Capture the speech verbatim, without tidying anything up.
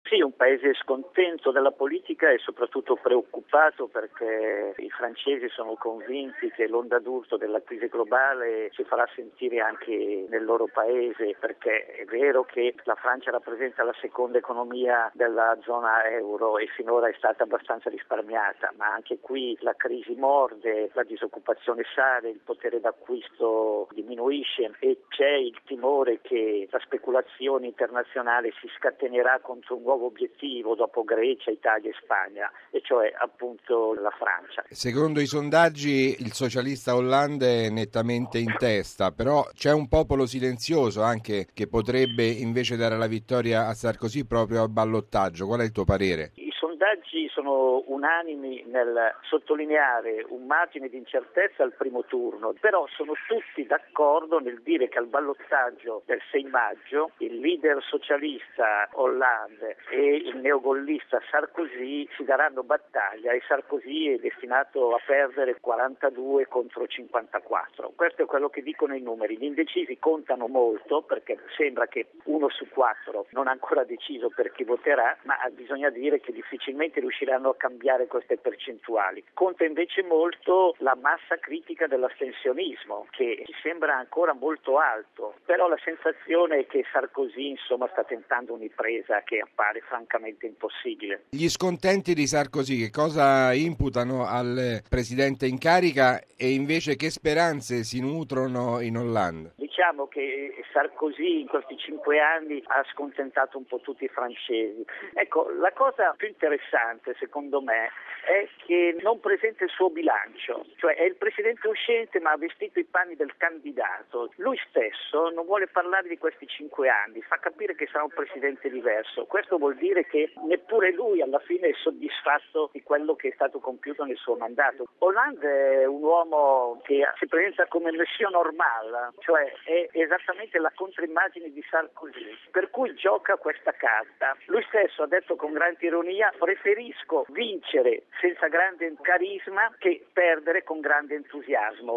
Sì, un paese scontento della politica e soprattutto preoccupato perché i francesi sono convinti che l'onda d'urto della crisi globale si farà sentire anche nel loro paese, perché è vero che la Francia rappresenta la seconda economia della zona euro e finora è stata abbastanza risparmiata, ma anche qui la crisi morde, la disoccupazione sale, il potere d'acquisto diminuisce e c'è il timore che la speculazione internazionale si scatenerà contro un nuovo obiettivo dopo Grecia, Italia e Spagna, e cioè appunto la Francia. Secondo i sondaggi il socialista Hollande è nettamente in testa, però c'è un popolo silenzioso anche che potrebbe invece dare la vittoria a Sarkozy proprio al ballottaggio. Qual è il tuo parere? I sondaggi sono unanimi nel sottolineare un margine di incertezza al primo turno, però sono tutti d'accordo nel dire che al ballottaggio del sei maggio il leader socialista Hollande e il neogollista Sarkozy si daranno battaglia e Sarkozy è destinato a perdere quarantadue contro cinquantaquattro. Questo è quello che dicono i numeri. Gli indecisi contano molto perché sembra che uno su quattro non ha ancora deciso per chi voterà, ma bisogna dire che difficilmente riusciranno a cambiare queste percentuali. Conta invece molto la massa critica dell'astensionismo, che ci sembra ancora molto alto, però la sensazione è che Sarkozy insomma sta tentando un'impresa che appare francamente impossibile. Gli scontenti di Sarkozy che cosa imputano al presidente in carica e invece che speranze si nutrono in Hollande? Diciamo che Sarkozy in questi cinque anni ha scontentato un po' tutti i francesi. Ecco, la cosa più interessante secondo me è che non presenta il suo bilancio, cioè è il presidente uscente ma ha vestito i panni del candidato. Lui stesso non vuole parlare di questi cinque anni, fa capire che sarà un presidente diverso. Questo vuol dire che neppure lui alla fine è soddisfatto di quello che è stato compiuto nel suo mandato. Hollande è un uomo che si presenta come monsieur normal, cioè è esattamente la controimmagine di Sarkozy, per cui gioca questa carta. Lui stesso ha detto con grande ironia: preferisco vincere senza grande carisma che perdere con grande entusiasmo.